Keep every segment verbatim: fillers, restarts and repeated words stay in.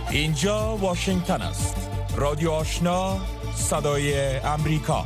اینجا واشنگتن است. رادیو آشنا، صدای امریکا.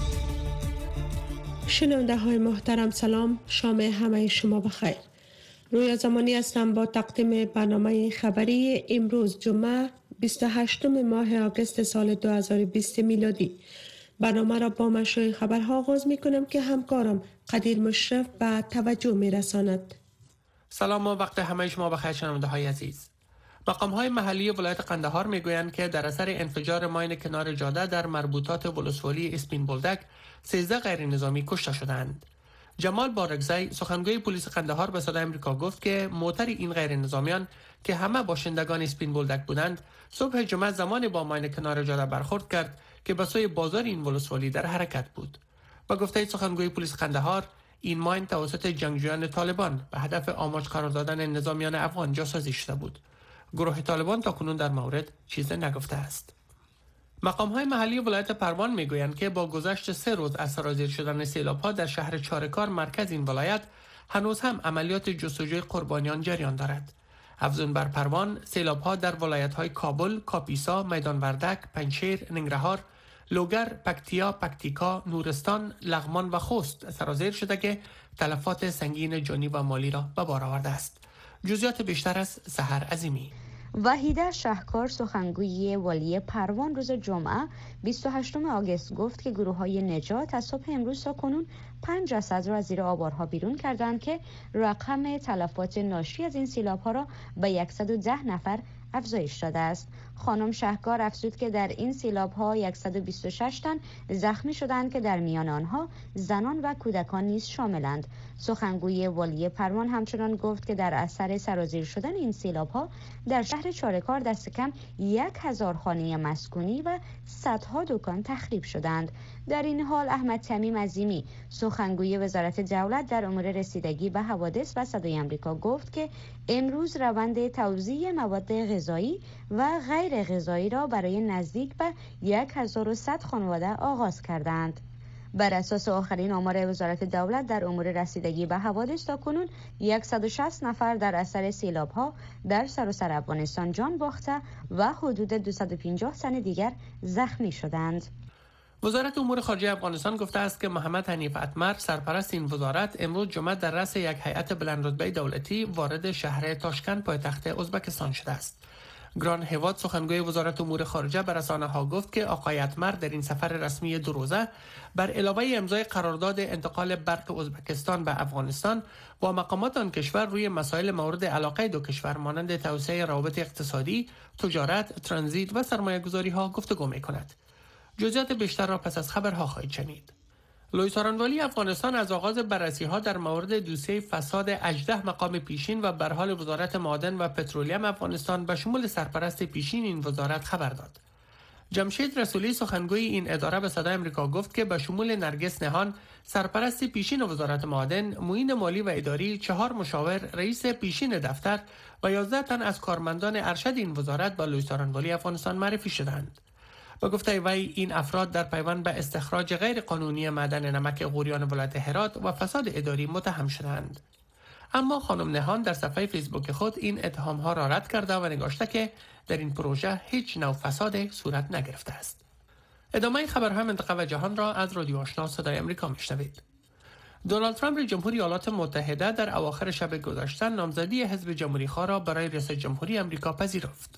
شنونده های محترم سلام، شام همه شما بخیر. رویا زمانی هستم با تقدیم برنامه خبری امروز جمعه بیست و هشتم ماه آگوست سال دو هزار و بیست میلادی. برنامه را با مشروع خبرها آغاز می کنم که همکارم قدیر مشرف به توجه می رساند. سلام و وقت همه شما بخیر شنونده های عزیز. مقام‌های محلی ولایت قندهار میگویند که در اثر انفجار ماین کنار جاده در مربوطات ولسوالی اسپین بولدک سیزده غیر نظامی کشته شدند. جمال بارگزی سخنگوی پلیس قندهار به صدای آمریکا گفت که موتر این غیر نظامیان که همه باشندگان اسپین بولدک بودند صبح جمعه زمان با ماین کنار جاده برخورد کرد که به سوی بازار این ولسوالی در حرکت بود. با گفته سخنگوی پلیس قندهار، این ماین توسط جنگجویان طالبان به هدف آماج قرار دادن نظامیان افغان جاسازی شده بود. گروه طالبان تاکنون در مورد چیزی نگفته است. مقام‌های محلی ولایت پروان میگویند که با گذشت سه روز از سرازیر شدن سیلاب‌ها در شهر چارکار مرکز این ولایت هنوز هم عملیات جستجوی قربانیان جریان دارد. افزون بر پروان، سیلاب‌ها در ولایت‌های کابل، کاپیسا، میدان وردک، پنجشیر، ننگرهار، لوگر، پکتیا، پکتیکا، نورستان، لغمان و خوست سرازیر شده که تلفات سنگین جانی و مالی را به بار آورده است. جزئیات بیشتر از سحر عظیمی. وحیده شهکار سخنگوی والی پروان روز جمعه بیست و هشتم آگوست گفت که گروه‌های نجات از صبح امروز تا کنون پنج جسد را از زیر آوارها بیرون کردند که رقم تلفات ناشی از این سیلاب‌ها را به صد و ده نفر افزایش داده است. خانم شهکار افزود که در این سیلاب‌ها صد و بیست و شش تن زخمی شدند که در میان آنها زنان و کودکان نیز شاملند. سخنگوی والی پروان همچنان گفت که در اثر سرازیر شدن این سیلاب‌ها در شهر چارکار دست کم یک هزار خانه مسکونی و صدها دکان تخریب شدند. در این حال احمد تمیم عظیمی سخنگوی وزارت دولت در امور رسیدگی به حوادث و صدای آمریکا گفت که امروز روند توزیع مواد غذایی و غیر غذایی را برای نزدیک به هزار و صد خانواده آغاز کردند. بر اساس آخرین آمار وزارت دولت در امور رسیدگی به حوادث تاکنون صد و شصت نفر در اثر سیلاب‌ها در سراسر افغانستان جان باخته و حدود دویست و پنجاه تن دیگر زخمی شدند. وزارت امور خارجه افغانستان گفته است که محمد حنیف اتمر سرپرست این وزارت امروز جمعه در رأس یک هیئت بلندرتبه دولتی وارد شهر تاشکند پایتخت ازبکستان شده است. گران هواد سخنگوی وزارت امور خارجه به رسانه‌ها گفت که آقای اتمر در این سفر رسمی دو روزه بر علاوه امضای قرارداد انتقال برق ازبکستان به افغانستان با مقامات آن کشور روی مسائل مورد علاقه دو کشور مانند توسعه روابط اقتصادی، تجارت، ترانزیت و سرمایه‌گذاری‌ها گفتگو می‌کند. جزئیات بیشتر را پس از خبرها خواهید شنید. لویس آرانوالی افغانستان از آغاز بررسی‌ها در مورد دوسیه فساد هجده مقام پیشین و به حال وزارت معادن و پترولیم افغانستان به شمول سرپرست پیشین این وزارت خبر داد. جمشید رسولی سخنگوی این اداره به صدای آمریکا گفت که به شمول نرگس نهان سرپرست پیشین وزارت معادن، معین مالی و اداری، چهار مشاور، رئیس پیشین دفتر و یازده تن از کارمندان ارشد این وزارت به لویس آرانوالی افغانستان معرفی شدند. با گفته وی این افراد در پیوند به استخراج غیر قانونی معدن نمک غوریان ولایت هرات و فساد اداری متهم شدند. اما خانم نهان در صفحه فیسبوک خود این اتهام‌ها را رد کرده و نگاشته که در این پروژه هیچ نوع فساد صورت نگرفته است. ادامه خبرهای منطقه و جهان را از رادیو آشنا صدای آمریکا میشنوید. دونالد ترامپ رئیس جمهوری ایالات متحده در اواخر شب گذشته نامزدی حزب جمهوری‌خواه را برای ریاست جمهوری آمریکا پذیرفت.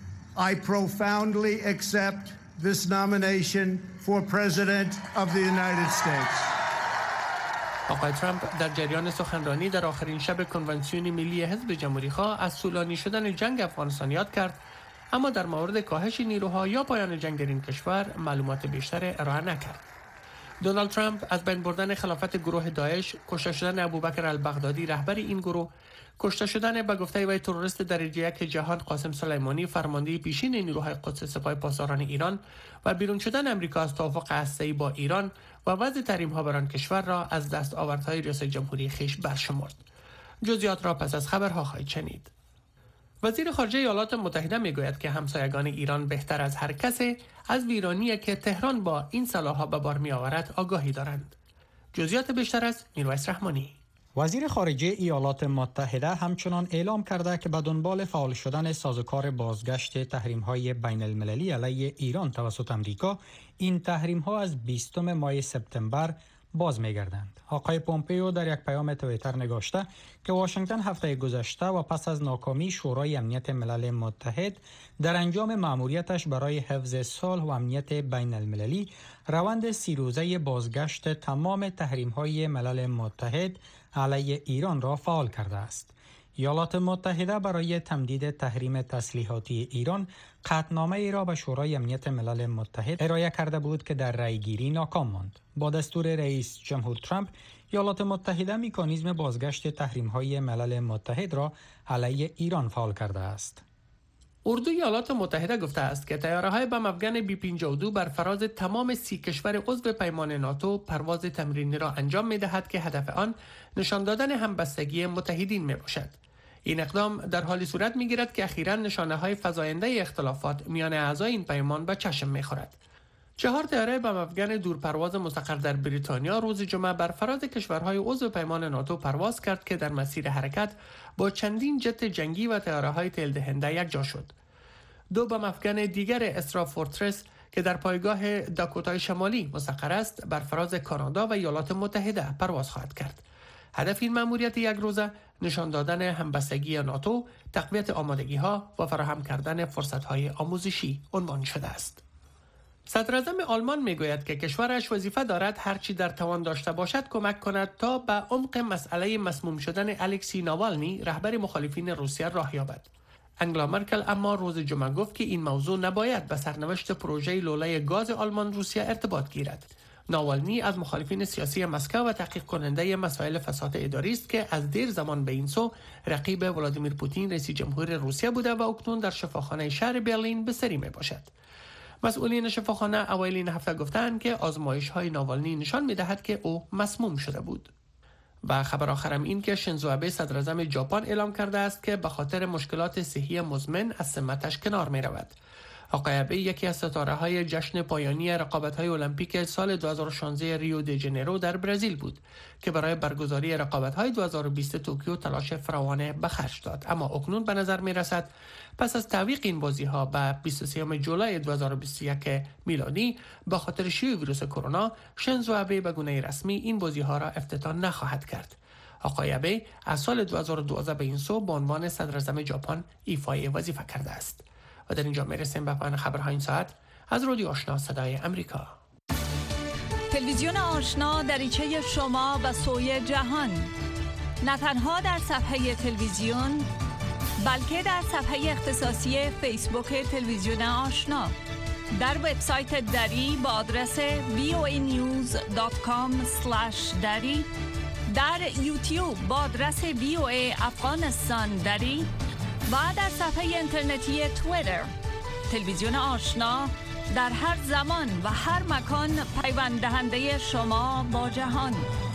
I profoundly accept this nomination for President of the United States. آقای ترامپ در جریان سخنرانی در آخرین شب کنونسیون ملی حزب جمهوری‌خواه از طولانی شدن جنگ افغانستان یاد کرد، اما در مورد کاهش نیروها یا پایان جنگ در این کشور معلومات بیشتر ارائه نکرد. دونالد ترامپ از بین بردن خلافت گروه داعش، کشته شدن ابوبکر البغدادی رهبر این گروه، کشته شدن به گفته وی تروریست درجه یک جهان قاسم سلیمانی فرمانده پیشین نیروهای قدس سپاه پاسداران ایران و بیرون شدن امریکا از توافق هسته‌ای با ایران و وضع تحریم‌ها بر آن کشور را از دستاوردهای ریاست جمهوری خویش برشمرد. جزئیات را پس از خبرها خواهید شنید. وزیر خارجه ایالات متحده میگوید که همسایگان ایران بهتر از هر کسی از ویرانی که تهران با این سلاح‌ها به بار می‌آورد آگاهی دارند. جزئیات بیشتر از میرویس رحمانی. وزیر خارجه ایالات متحده همچنان اعلام کرده که به دنبال فعال شدن سازوکار بازگشت تحریم‌های بین المللی علیه ایران توسط امریکا، این تحریم‌ها از بیستم ماه سپتامبر باز می‌گردند. آقای پومپئو در یک پیام توییتر نگاشته که واشنگتن هفته گذشته و پس از ناکامی شورای امنیت ملل متحد در انجام مأموریتش برای حفظ صلح و امنیت بین المللی، روند سی روزه بازگشت تمام تحریم‌های ملل متحد علیه ایران را فعال کرده است. ایالات متحده برای تمدید تحریم تسلیحاتی ایران قطعنامه ای را به شورای امنیت ملل متحد ارائه کرده بود که در رأیگیری ناکام ماند. با دستور رئیس جمهور ترامپ، ایالات متحده مکانیزم بازگشت تحریم‌های ملل متحد را علیه ایران فعال کرده است. اردوی ایالات متحده گفته است که طیاره‌های بم افغان بی پنجاه و دو بر فراز تمام سی کشور عضو پیمان ناتو پرواز تمرینی را انجام می‌دهد که هدف آن نشان دادن همبستگی متحدین میباشد. این اقدام در حالی صورت می‌گیرد که اخیراً نشانه‌های فزاینده اختلافات میان اعضای این پیمان به چشم می‌خورد. چهار طیاره بم افغان دورپرواز مستقر در بریتانیا روز جمعه بر فراز کشورهای عضو پیمان ناتو پرواز کرد که در مسیر حرکت با چندین جت جنگی و طیاره‌های تیل‌دهنده یکجا شد. دو بم افغان دیگر اسرا فورترس که در پایگاه داکوتای شمالی مستقر است بر فراز کانادا و ایالات متحده پرواز خواهد کرد. هدف این مأموریت یک روزه نشان دادن همبستگی ناتو، تقویت آمادگی‌ها و فراهم کردن فرصت‌های آموزشی عنوان شده است. صدراعظم آلمان میگوید که کشورش وظیفه دارد هرچی در توان داشته باشد کمک کند تا به عمق مسئله مسموم شدن الکسی ناوالنی رهبر مخالفین روسیه راه یابد. انگلا مرکل اما روز جمعه گفت که این موضوع نباید به سرنوشت پروژه لوله گاز آلمان روسیه ارتباط گیرد. ناوالنی از مخالفین سیاسی مسکو و تحقیق کننده مسائل فساد اداری است که از دیر زمان به این سو رقیب ولادیمیر پوتین رئیس جمهور روسیه بوده و اکنون در شفاخانه شهر برلین به سری می باشد. مسئولین شفاخانه اوایل این هفته گفتند که آزمایش‌های ناوالنی نشان می‌دهد که او مسموم شده بود. و خبر آخرم این که شینزو آبه صدراعظم ژاپن اعلام کرده است که به خاطر مشکلات صحی مزمن از سمتش کنار می‌رود. آقای آبه یکی از ستاره‌های جشن پایانی رقابت‌های المپیک سال دو هزار و شانزده ریو دی ژانیرو در برزیل بود که برای برگزاری رقابت‌های دو هزار و بیست توکیو تلاش فراوان به خرج داد، اما اکنون به نظر می‌رسد پس از تعویق این بازی‌ها به بیست و سوم جولای دو هزار و بیست و یک میلادی به خاطر شیوع ویروس کرونا، شینزو آبه به گونه رسمی این بازی‌ها را افتتاح نخواهد کرد. آقای آبه از سال دو هزار و دوازده به این سو به عنوان صدراعظم ژاپن ایفای وظیفه کرده است. و در اینجا میرسیم به پایان خبرهای این ساعت از رادیو آشنا صدای امریکا. تلویزیون آشنا دریچه شما به سوی جهان، نه تنها در صفحه تلویزیون بلکه در صفحه اختصاصی فیسبوک تلویزیون آشنا، در وبسایت دری با آدرس وی او ای نیوز دات کام اسلش دری، در یوتیوب با آدرس وی او ای افغانستان دری و در صفحه اینترنتی توییتر. تلویزیون آشنا در هر زمان و هر مکان پیوند دهنده شما با جهان.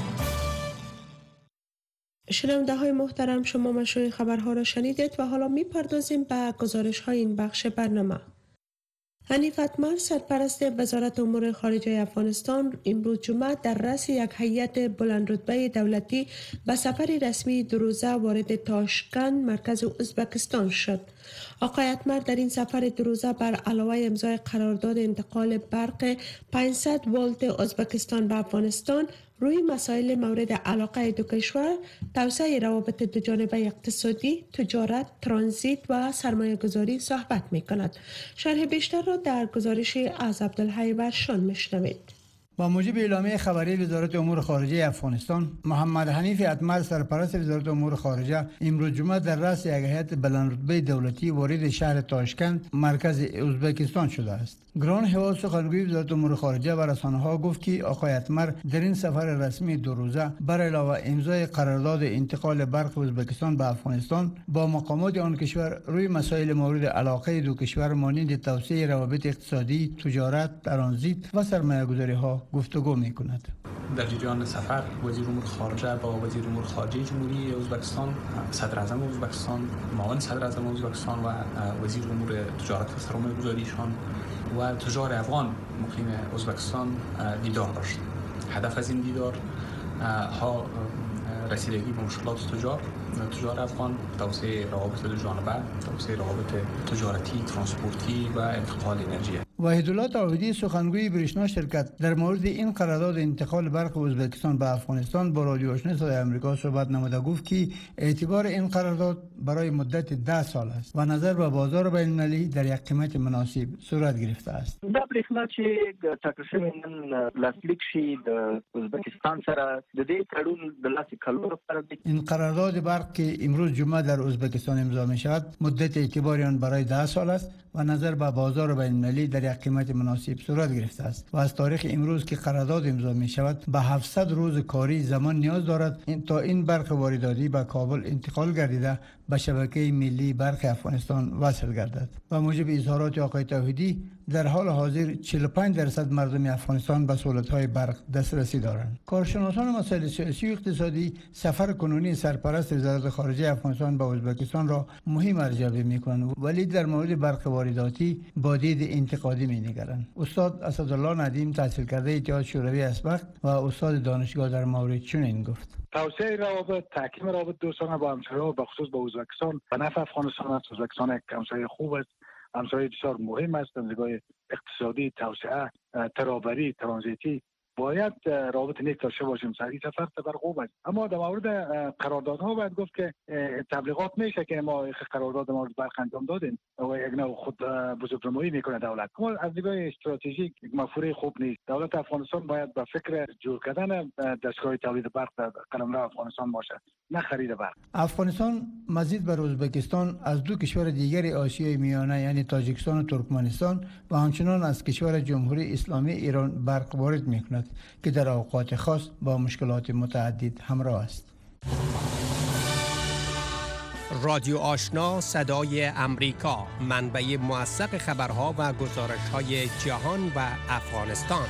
شنونده های محترم، شما مشروع خبرها را شنیدید و حالا می پردازیم به گزارش های این بخش برنامه. حنیف اتمر سرپرست وزارت امور خارجه افغانستان امروز جمعه در رأس یک هیئت بلندرتبه دولتی به سفر رسمی دو روزه وارد تاشکند مرکز ازبکستان شد. آقای اتمر در این سفر دو روزه بر علاوه امضای قرارداد انتقال برق پانصد ولت ازبکستان به افغانستان روی مسائل مورد علاقه دو کشور، توسعه روابط دوجانبه اقتصادی، تجارت، ترانزیت و سرمایه گذاری صحبت می کند. شرح بیشتر را در گزارش از عبدالحی ورشان میشنوید. با موجب اعلامیه خبری وزارت امور خارجه افغانستان، محمد حنیف اتمر سرپرست وزارت امور خارجه امروز جمعه در رأس یک هیئت بلندرتبه دولتی وارد شهر تاشکند مرکز ازبکستان شده است. گران هوا سخنگوی وزارت امور خارجه و رسانه‌ها گفت که آقای اتمر در این سفر رسمی دو روزه بر علاوه امضای قرارداد انتقال برق ازبکستان به افغانستان با مقامات آن کشور روی مسائل مورد علاقه دو کشور مانند توسعه روابط اقتصادی، تجارت، ترانزیت و سرمایه‌گذاری‌ها گفتگو می‌کند. در جریان سفر وزیر امور خارجه با وزیر امور خارجه جمهوری ازبکستان، صدر اعظم ازبکستان، معاون صدر اعظم ازبکستان و وزیر امور تجارت و سرمایه‌گذاریشان و تجار افغان مقیم ازبکستان دیدار داشت. هدف از این دیدار ها رسیدگی به مشکلات تجار تجار افغان، توسعه روابط دو جانبه، توسعه روابط تجارتی، ترانسپورتی و انتقال انرژی. وحیدالله تعهدی سخنگوی بریشنا شرکت در مورد این قرارداد انتقال برق ازبکستان به افغانستان با رادیو آشنا صدای آمریکا صحبت نموده گفت که اعتبار این قرارداد برای مدت ده سال است و نظر به بازار بین المللی در یک قیمت مناسب صورت گرفته است. دا بریښنا چې ټاکل شوی نن لاسلیک شي د ازبکستان سره د دې تړون د لاسلیک کولو لپاره این قرارداد برق که امروز جمعه در ازبکستان امضا می شود مدت اعتباری آن برای ده سال است و نظر به بازار بین المللی در یک قیمت مناسب صورت گرفته است و از تاریخ امروز که قرارداد امضا می شود به هفتصد روز کاری زمان نیاز دارد تا این برق وارداتی به کابل انتقال گردیده به شبکه ملی برق افغانستان وصل گردد. و موجب اظهارات آقای توحیدی در حال حاضر چهل و پنج درصد مردم افغانستان به سهولت‌های برق دسترسی دارند. کارشناسان مسائل سیاسی و اقتصادی سفر کنونی سرپرست وزارت خارجه افغانستان به ازبکستان را مهم ارزیابی می‌کنند ولی در مورد برق وارداتی با دید انتقادی می‌نگرند. استاد اسدالله ندیم تحصیل کرده اتحاد شوروی اسبق و استاد دانشگاه در مورد چنین گفت: توسعه روابط، تحکیم روابط دوستانه با همسایه‌ها به خصوص با ازبکستان به نفع افغانستان است. ازبکستان یک همسایه خوب است، همسایه بسیار مهم است از نگاه اقتصادی، توسعه، ترابری، ترانزیتی. باید روابط نیک داشته باشیم. سری سفر سفر خوب است، اما در مورد قراردادها باید گفت که تبلیغات میشه که ما قرارداد ما برق انجام دادیم و یک نوع خود بزرگنمایی میکنه دولت، اما از نگاه استراتژیک یک مفهوم خوب نیست. دولت افغانستان باید به فکر جور کردن دستگاه تولید برق در قلمرو افغانستان باشه، نه خرید برق. افغانستان مزید بر ازبکستان از دو کشور دیگر آسیای میانه یعنی تاجیکستان و ترکمنستان و همچنان از کشور جمهوری اسلامی ایران برق وارد میکند که در اوقات خاص با مشکلات متعدد همراه است. رادیو آشنا صدای امریکا، منبع موثق خبرها و گزارش‌های جهان و افغانستان.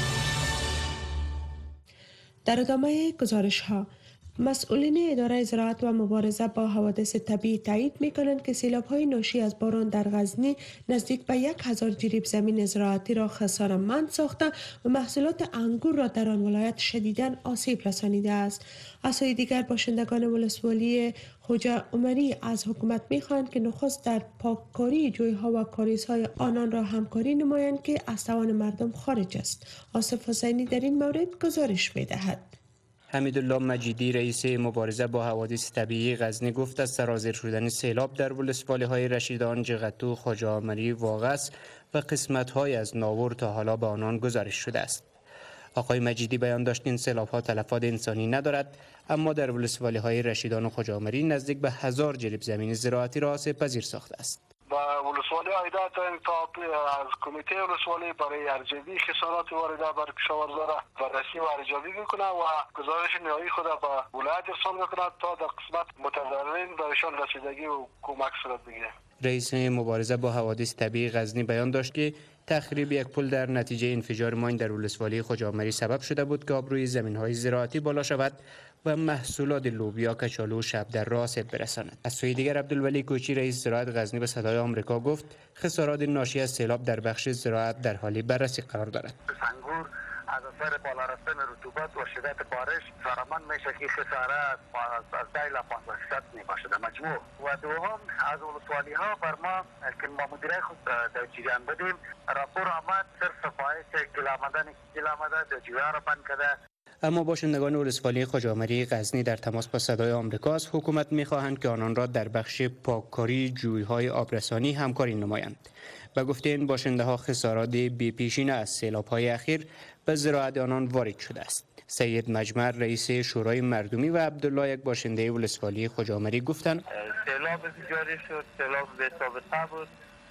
در ادامه گزارش‌ها، مسئولین اداره زراعت و مبارزه با حوادث طبیعی تایید می‌کنند که سیلاب‌های ناشی از باران در غزنی نزدیک به یک هزار جریب زمین زراعتی را خسارتمند ساخته و محصولات انگور را در آن ولایت شدیداً آسیب رسانیده است. از سوی دیگر باشندگان ولسوالی خوجا عمری از حکومت می‌خواهند که نخست در پاککاری جوی‌ها و کاریزهای آنان را همکاری نمایند که از توان مردم خارج است. آصف حسینی در این مورد گزارش می‌دهد. حمیدالله مجیدی رئیس مبارزه با حوادث طبیعی غزنی گفت از سرازیر شدن سیلاب در ولسوالی‌های رشیدان، جغتو، خواجه عمری واقع است و قسمت‌های از ناور تا حالا به آنان گزارش شده است. آقای مجیدی بیان داشت این سیلاب‌ها تلفات انسانی ندارد، اما در ولسوالی‌های رشیدان و خواجه عمری نزدیک به هزار جریب زمین زراعتی را آسیب پذیر ساخته است. و ولسوالی ایدات انتاب از کمیته ولسوالی برای ارزیابی خسارات وارده بر کشاورزان بررسی و ارزیابی میکنه و گزارش نهایی خود به ولایت ارسال میکنه تا در قسمت متضررین برایشان رسیدگی و کمک صورت بگیره. رئیس مبارزه با حوادث طبیعی غزنی بیان داشت که تخریب یک پل در نتیجه انفجار ماین در ولسوالی خواجه عمری سبب شده بود که آبروی زمین‌های زراعتی بالا شود و محصولات لوبیا، کچالو و شبدر را آسیب برساند. از سوی دیگر عبدالولی کوچی رئیس زراعت غزنی به صدای آمریکا گفت خسارات ناشی از سیلاب در بخش زراعت در حال بررسی قرار دارد. انگور از اثر بالا رفتن رطوبت و شدت بارش فرمان میشه که خساره از ده الی پانزده درصد میباشه در مجموع. و دوم از ولسوالی ها بر ما که ما مدیره خود در جریان بدیم راپور آمد صرف فایش گل آمدن گل آمده در جویا را بند کرده. اما باشندگان ولسوالی خواجه عمری غزنی در تماس با صدای آمریکا از حکومت می‌خواهند که آنان را در بخش پاککاری جوی‌های آبرسانی همکاری نمایند. و گفته این باشنده ها خسارات بی‌پیشینه از سیلاب‌های اخیر به زراعت آنان وارد شده است. سید مجمر رئیس شورای مردمی و عبدالله یک باشنده ولسوالی خواجه عمری گفتند سیلاب جاری شد، سیلاب به ثابت بود.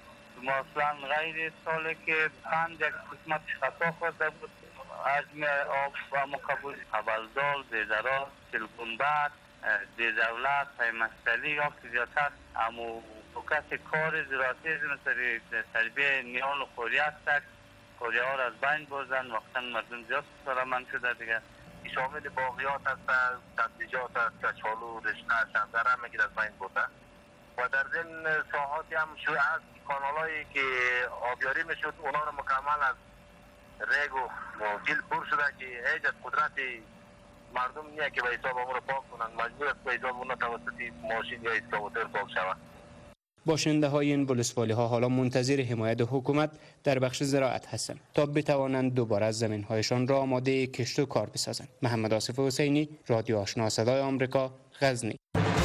مثلا غیر سالی که پنج یک قسمت خطا خورده بود، حجم آب و مقابل حبلدال، دیزرا، سلگنبر، دیزولت، پیمستلی یا زیادتر اما فوکس کار زراعتی مثل تربیه نیال و خوری هستک خوریه ها را از بین بردن وقتا مردم زیاد سرمند شده دیگه. شامل باقیات هست، سبزیجات هست، کچالو، رشته، شبدر هم میگید از بین برده و در ضمن ساحاتی هم شو از کانالایی که آبیاری میشد اونا رو مکمل از ریگ و گیل پر شده که هیچ از قدرت مردم نیه که به حساب امور پاک کنند، مجبور است به حساب اون توسط ماشین یا اسکاواتر پاک شود. باشنده های این ولسوالی ها حالا منتظر حمایت حکومت در بخش زراعت هستند تا بتوانند دوباره زمین هایشان را آماده کشت و کار بسازند. محمد آصف حسینی، رادیو آشنا صدای آمریکا، غزنی.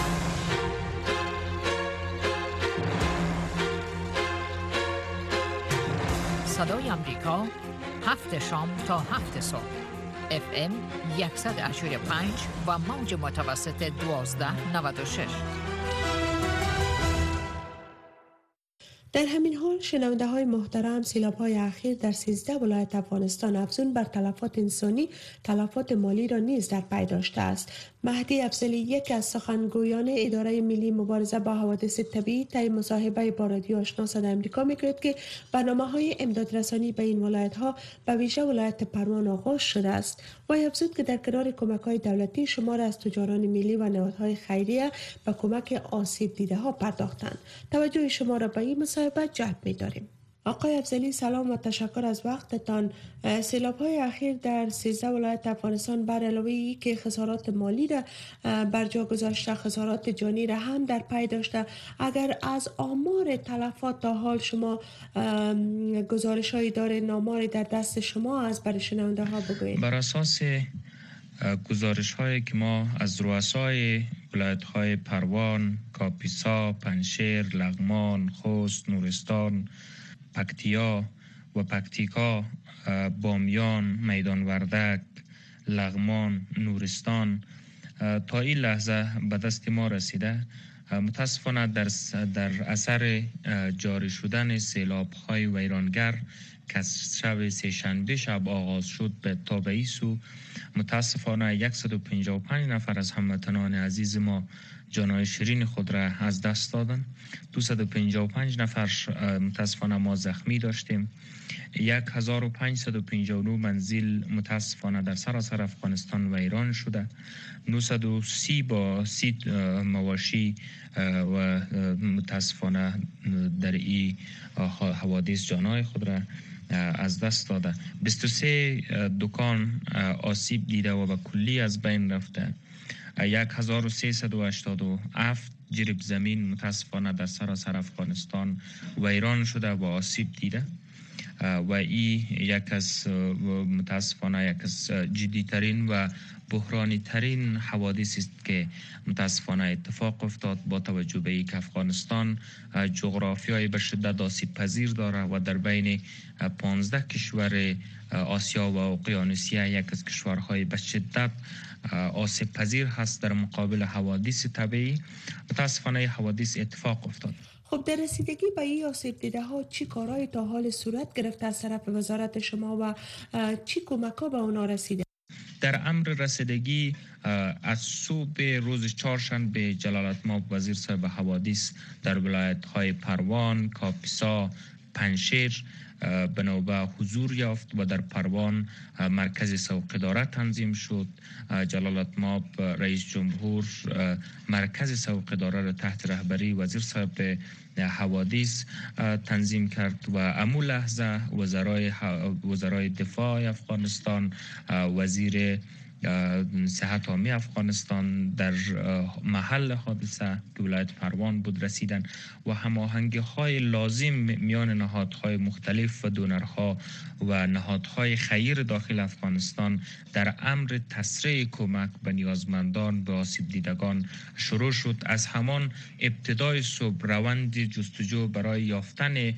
صدای آمریکا، هفت شام تا هفت صبح. اف ام صد و هشتاد و پنج و موج متوسط دوازده نود و شش. در همین حال شنونده های محترم، سیلاب های اخیر در سیزده ولایت افغانستان افزون بر تلفات انسانی تلفات مالی را نیز در پی داشته است. مهدی افضلی، یک از سخنگویان اداره ملی مبارزه با حوادث طبیعی، طی مصاحبه با رادیو آشنا صدای آمریکا میگوید که برنامه‌های امدادرسانی به این ولایت‌ها به ویژه ولایت پروان آغاز شده است و افزود که در کنار کمک‌های دولتی شمار از تجاران ملی و نهادهای خیریه به کمک آسیب دیده‌ها پرداختند. توجه شما را به این مصاحبه جلب می‌داریم. آقای افضلی، سلام و تشکر از وقتتان. سیلاب‌های اخیر در سیزده ولایت افغانستان بر علاوه ای که خسارات مالی را بر جا گذاشته، خسارات جانی را هم در پی داشته. اگر از آمار تلفات تا حال شما گزارش‌هایی داره، ناماری در دست شما از برای شنونده ها بگویید. بر اساس گزارش‌هایی که ما از رؤسای ولایت‌های پروان، کاپیسا، پنشیر، لغمان، خوست، نورستان، پکتیا و پکتیکا، بامیان، میدان وردک، لغمان، نورستان تا این لحظه به دست ما رسیده. متاسفانه در در اثر جاری شدن سیلاب‌های ویرانگر که شب سه‌شنبه شب آغاز شد به تا به این سو، متاسفانه صد و پنجاه و پنج نفر از هموطنان عزیز ما جانهای شیرین خود را از دست دادند. دویست و پنجاه و پنج نفر متاسفانه ما زخمی داشتیم. هزار و پنجصد و پنجاه و نه منزل متاسفانه در سراسر افغانستان ویران شده. نهصد و سی با سی مواشی و متاسفانه در این حوادث جانهای خود را از دست داده. بیست و سه دکان آسیب دیده و به کلی از بین رفته. هزار و سیصد و هشتاد و هفت جریب زمین متاسفانه در سراسر افغانستان ویران شده و آسیب دیده و این یک از متاسفانه یک از جدیترین و بحرانی ترین حوادث است که متاسفانه اتفاق افتاد، با توجه به اینکه افغانستان جغرافیای به شدت آسیب پذیر داره و در بین پانزده کشور آسیا و اقیانوسیه یک از کشورهای به شدت آسیب پذیر هست در مقابل حوادث طبیعی. متاسفانه حوادث اتفاق افتاد. خب در رسیدگی به این آسیب دیده ها چی کارهای تا حال صورت گرفته از طرف وزارت شما و چی کمک ها به اونا رسیده؟ در امر رسیدگی از صبح روز چهارشنبه جلالتمآب وزیر صاحب حوادث در ولایت های پروان، کاپیسا، پنشیر به نوبه حضور یافت و در پروان مرکز سوق‌اداره تنظیم شد. جلالتمآب رئیس جمهور مرکز سوق‌اداره را تحت رهبری وزیر صاحب حوادث تنظیم کرد و امو لحظه وزرای وزرای دفاع افغانستان، وزیر صحت عامه افغانستان در محل حادثه که ولایت پروان بود رسیدن و هماهنگی های لازم میان نهادهای مختلف و دونرها و نهادهای خیر داخل افغانستان در امر تسریع کمک به نیازمندان به آسیب دیدگان شروع شد. از همان ابتدای صبح روند جستجو برای یافتن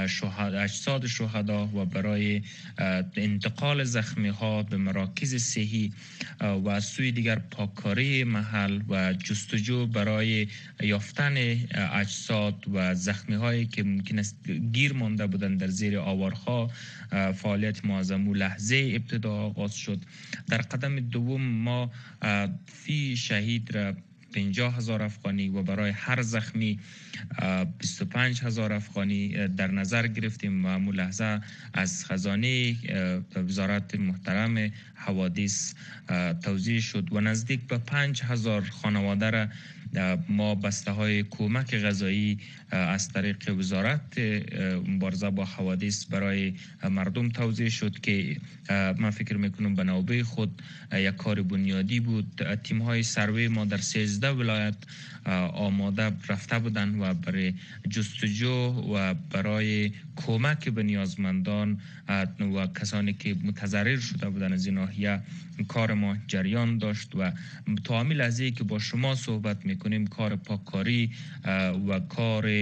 اجساد شهدا و برای انتقال زخمی ها به مراکز صحی و از سوی دیگر پاککاری محل و جستجو برای یافتن اجساد و زخمی هایی که ممکن است گیر مانده بودند در زیر آوارها فعالیت معظم و لحظه ابتدا آغاز شد. در قدم دوم ما فی شهید را پنجاه هزار افغانی و برای هر زخمی بیست و پنج هزار افغانی در نظر گرفتیم و همون لحظه از خزانه وزارت محترم حوادث توزیع شد و نزدیک به پنج هزار خانواده را ما بسته های کمک غذایی از طریق وزارت مبارزه با حوادث برای مردم توزیع شد که من فکر میکنم به نوبه خود یک کار بنیادی بود. تیم های سروی ما در سیزده ولایت آماده رفته بودند و برای جستجو و برای کمک به نیازمندان و کسانی که متضرر شده بودند از این ناحیه کار ما جریان داشت و تا همین لحظه که با شما صحبت میکنیم کار پاککاری و کار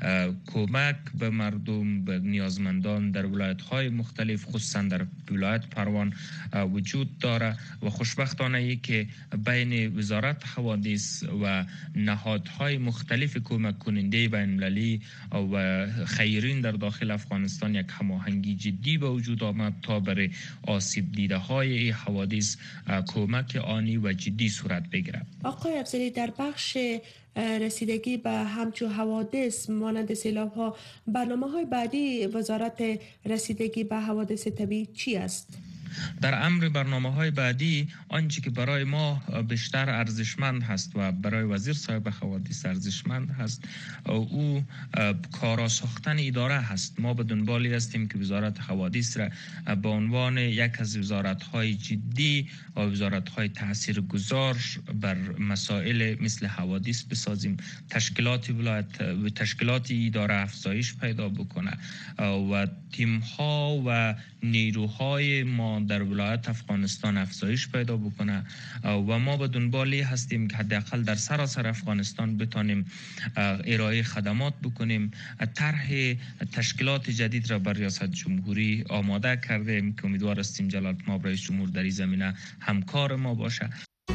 کمک به مردم به نیازمندان در ولایت های مختلف خصوصا در ولایت پروان وجود داره و خوشبختانه ای که بین وزارت حوادث و نهادهای مختلف کمک کننده بین المللی و خیرین در داخل افغانستان یک هماهنگی جدی به وجود آمد تا برای آسیب دیده های حوادث کمک آنی و جدی صورت بگیرد. آقای افضلی، در بخش رسیدگی به همچون حوادث مانند سیلاب ها برنامه های بعدی وزارت رسیدگی به حوادث طبیعی چی است؟ در امر برنامه های بعدی آنچه که برای ما بیشتر ارزشمند هست و برای وزیر صاحب حوادث ارزشمند هست او کارا ساختن اداره هست. ما به دنبالی هستیم که وزارت حوادث را به عنوان یک از وزارت های جدی و وزارت های تاثیرگذار بر مسائل مثل حوادث بسازیم. تشکیلات ولایت و تشکیلات اداره افزایش پیدا بکنه و تیم ها و نیروهای ما در ولایت افغانستان افزایش پیدا بکنه و ما به دنبالی هستیم که حداقل در سراسر افغانستان بتانیم ارائه خدمات بکنیم. طرح تشکیلات جدید را بر ریاست جمهوری آماده کردیم که امیدوار هستیم جلالت مآب رئیس جمهور در این زمینه همکار ما باشه.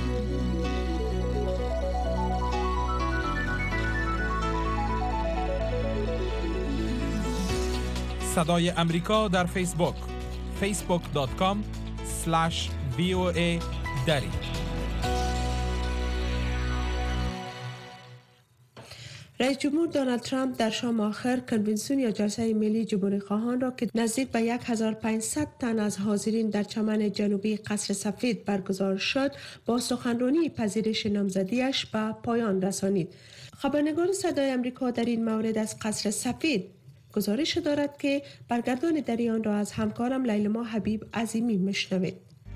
صدای امریکا در فیسبوک فیسبوک دات کام اسلش وی او ای دری. رئیس جمهور دونالد ترامپ در شام آخر کنونسیون یا جلسه ملی جمهوری خواهان را که نزدیک به یک هزار و پانصد تن از حاضرین در چمن جنوبی قصر سفید برگزار شد با سخنرانی پذیرش نامزدیش به پایان رسانید. خبرنگار صدای امریکا در این مورد از قصر سفید گزارش دارد که برگردان در آن را از همکارم لیلما حبیب عظیمی میشنوید.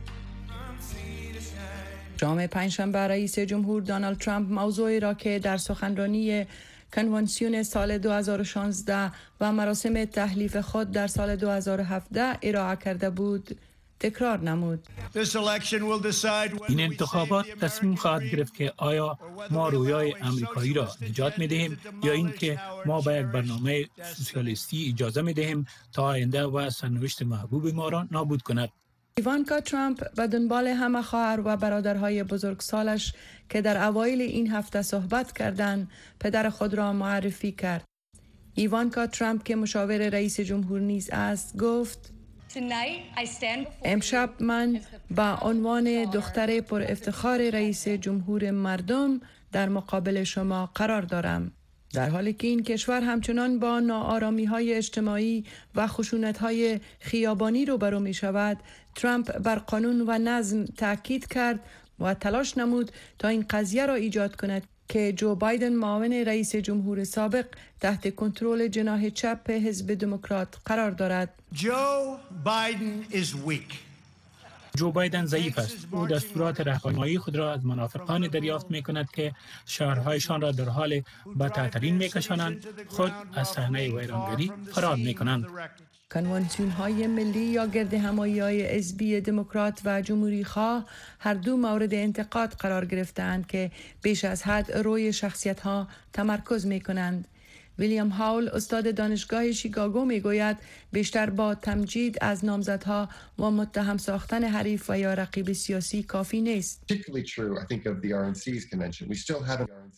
شام پنجشنبه رئیس جمهور دونالد ترامپ موضوعی را که در سخنرانی کنونسیون سال دو هزار و شانزده و مراسم تحلیف خود در سال دو هزار و هفده ارائه کرده بود تکرار نمود. این انتخابات تصمیم خواهد گرفت که آیا ما رویای امریکایی را نجات می دهیم یا اینکه ما به یک برنامه سوسیالیستی اجازه می دهیم تا آینده و سرنوشت محبوب ما را نابود کند. ایوانکا ترامپ به دنبال همه خواهر و برادرهای بزرگسالش که در اوایل این هفته صحبت کردند پدر خود را معرفی کرد. ایوانکا ترامپ که مشاور رئیس جمهور نیز است گفت: امشب من با عنوان دختر پر افتخار رئیس جمهور مردم در مقابل شما قرار دارم. در حالی که این کشور همچنان با ناآرامی‌های اجتماعی و خشونت‌های خیابانی روبرو می‌شود، ترامپ بر قانون و نظم تاکید کرد و تلاش نمود تا این قضیه را ایجاد کند که جو بایدن معاون رئیس جمهور سابق تحت کنترل جناح چپ حزب دموکرات قرار دارد. جو بایدن is weak. جو بایدن ضعیف است. او دستورات رهبری خود را از منافقان دریافت می کند که شهرهایشان را در حال بدترین می کشانند، خود از صحنه ویرانگری فرار می کنند. کنونسیون های ملی یا گرد همایی های حزبی دموکرات و جمهوری خواه هر دو مورد انتقاد قرار گرفتند که بیش از حد روی شخصیت ها تمرکز می کنند. ویلیام هاول استاد دانشگاه شیکاگو می گوید بیشتر با تمجید از نامزدها و متهم ساختن حریف و یا رقیب سیاسی کافی نیست.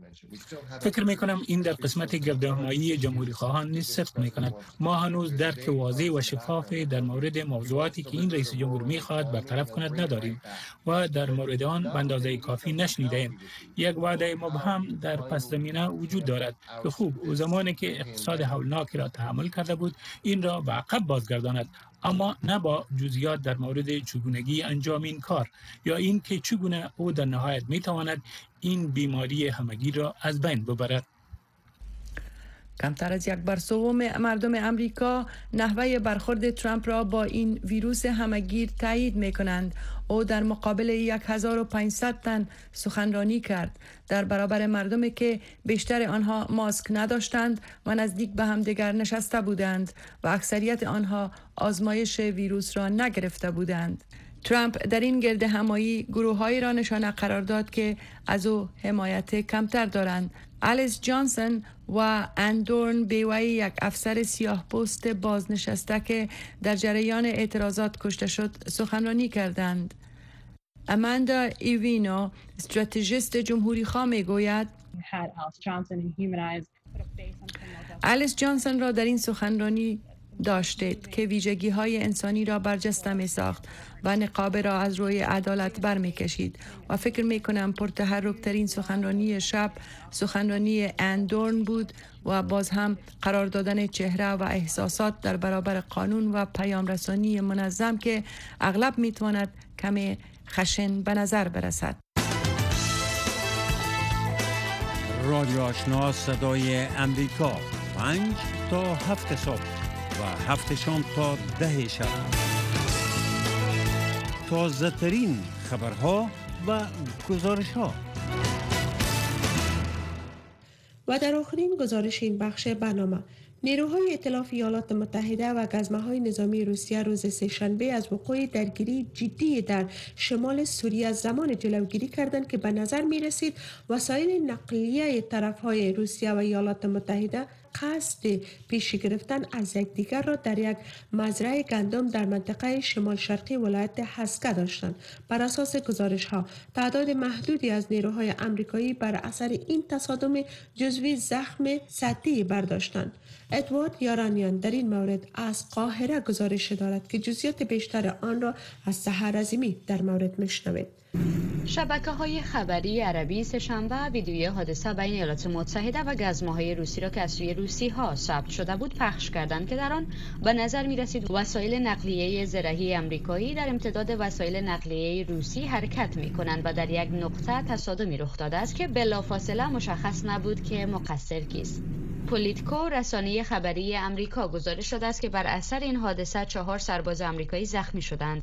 فکر می کنم این در قسمت گردهمایی جمهوری خواهان نیز صدق می کند. ما هنوز درک واضح و شفاف در مورد موضوعاتی که این رئیس جمهور می خواهد برطرف کند نداریم و در مورد آن به اندازه کافی نشنیده ایم. یک وعده مبهم در پس زمینه وجود دارد که خوب او زمانی که اقتصاد هولناکی را تحمل کرده بود این را به عقب بازگرداند، اما نه با جزئیات در مورد چگونگی انجام این کار یا این که چگونه او در نهایت می تواند این بیماری همگیر را از بین ببرد. کمتر از یک بر سوم مردم امریکا نحوه برخورد ترامپ را با این ویروس همگیر تایید می کنند. او در مقابل هزار و پانصد تن سخنرانی کرد در برابر مردمی که بیشتر آنها ماسک نداشتند و نزدیک به همدیگر نشسته بودند و اکثریت آنها آزمایش ویروس را نگرفته بودند. ترامپ در این گرد همایی گروه‌هایی را نشانه قرار داد که از او حمایت کمتر دارند. آلیس جانسون و اندورن بیوی، یک افسر سیاه پوست بازنشسته که در جریان اعتراضات کشته شد، سخنرانی کردند. اماندا ایوینو، استراتژیست جمهوری خواه، می گوید آلیس جانسون را در این سخنرانی داشتید که ویژگی های انسانی را برجسته می ساخت و نقاب را از روی عدالت بر می کشید و فکر می کنم پرتحرک ترین سخنرانی شب سخنرانی اندورن بود و باز هم قرار دادن چهره و احساسات در برابر قانون و پیام رسانی منظم که اغلب می تواند کمی خشن به نظر برسد. رادیو آشنا صدای امریکا، پنج تا هفت صبح و هفت شام تا ده شب. تازه ترین خبرها و گزارش ها. و در آخرین گزارش این بخش برنامه، نیروهای ائتلاف ایالات متحده و گزمه‌های نظامی روسیه روز سه‌شنبه از وقوع درگیری جدی در شمال سوریه از زمان جلوگیری کردند که به نظر می رسید وسایل نقلیه طرفهای روسیه و ایالات متحده قصد پیشی گرفتن از یکدیگر را در یک مزرعه گندم در منطقه شمال شرقی ولایت هسکه داشتند. بر اساس گزارش ها تعداد محدودی از نیروهای آمریکایی بر اثر این تصادم جزوی زخم سطحی برداشتند. ادوارد یارانیان در این مورد از قاهره گزارش دارد که جزئیات بیشتر آن را از سحر عظیمی در مورد میشنوید. شبکه‌های خبری عربی سه‌شنبه ویدیوی حادثه بین ایالات متحده و گزمه‌های روسی را که از سوی روسی‌ها ثبت شده بود پخش کردند که در آن به نظر می‌رسید وسایل نقلیه زرهی آمریکایی در امتداد وسایل نقلیه روسی حرکت می‌کنند و در یک نقطه تصادمی رخ داده است که بلافاصله مشخص نبود که مقصر کیست. پولیتکو، رسانه خبری آمریکا، گزارش شده است که بر اثر این حادثه چهار سرباز آمریکایی زخمی شدند.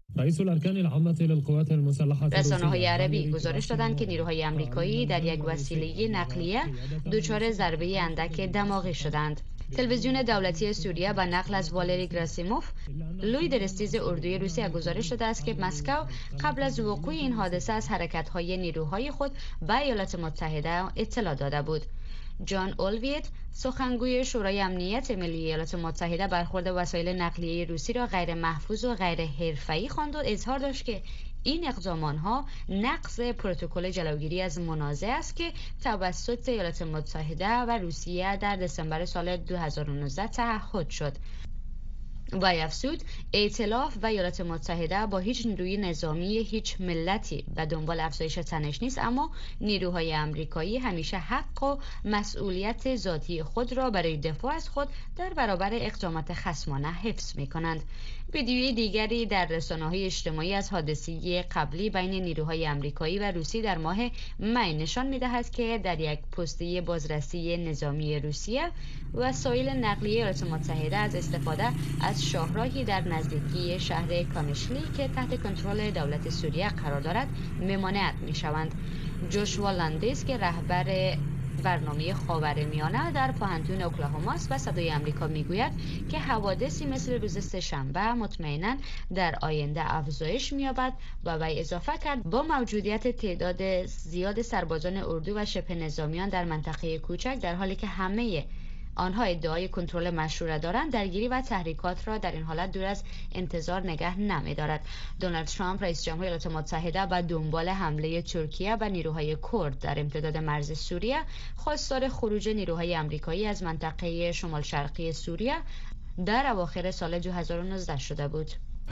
رسانه‌های عربی گزارش دادند که نیروهای آمریکایی در یک وسیله نقلیه دچار ضربه اندک دماغی شدند. تلویزیون دولتی سوریه با نقل از والری گراسیموف، لوی درستیز اردوی روسیه، گزارش داده است که مسکو قبل از وقوع این حادثه از حرکت‌های نیروهای خود به ایالات متحده اطلاع داده بود. جان اولویت، سخنگوی شورای امنیت ملی ایالات متحده، برخورد وسایل نقلیه روسی را غیر محفوظ و غیر حرفه‌ای خواند و اظهار داشت که این اقدام‌ها نقض پروتکل جلوگیری از منازعه است که توسط ایالات متحده و روسیه در دسامبر سال دو هزار و نوزده تعهد شد. وی افزود ائتلاف و ایالات متحده با هیچ نیروی نظامی هیچ ملتی به دنبال افزایش تنش نیست، اما نیروهای آمریکایی همیشه حق و مسئولیت ذاتی خود را برای دفاع از خود در برابر اقدامات خصمانه حفظ می کنند. ویدیوی دیگری در رسانه‌های اجتماعی از حادثه قبلی بین نیروهای آمریکایی و روسی در ماه می نشان می‌دهد که در یک پسته بازرسی نظامی روسیه وسایل نقلیه ایالات متحده از استفاده از شاهراهی در نزدیکی شهر کامیشلی که تحت کنترل دولت سوریه قرار دارد ممانعت می‌شوند. جوشوا لندیس که رهبر برنامه خاورمیانه در پوهنتون اوکلاهوماست و صدای آمریکا میگوید که حوادثی مثل روز سه‌شنبه مطمئناً در آینده افزایش می‌یابد و وی اضافه کرد با موجودیت تعداد زیاد سربازان اردو و شبه نظامیان در منطقه کوچک، در حالی که همه آنها ادعای کنترل مشروع دارند، درگیری و تحریکات را در این حالت دور از انتظار نگه نمی‌دارد. دونالد ترامپ رئیس جمهور ایالات متحده به دنبال حمله ترکیه و نیروهای کرد در امتداد مرز سوریه خواستار خروج نیروهای آمریکایی از منطقه شمال شرقی سوریه در اواخر سال دو هزار و نوزده شده بود.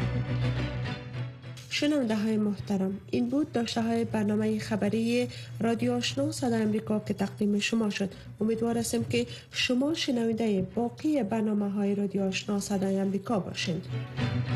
شنونده های محترم، این بود داشته های برنامه خبری رادیو آشنا صدای امریکا که تقدیم شما شد. امیدوار هستیم که شما شنونده باقی برنامه های رادیو آشنا صدای امریکا باشید.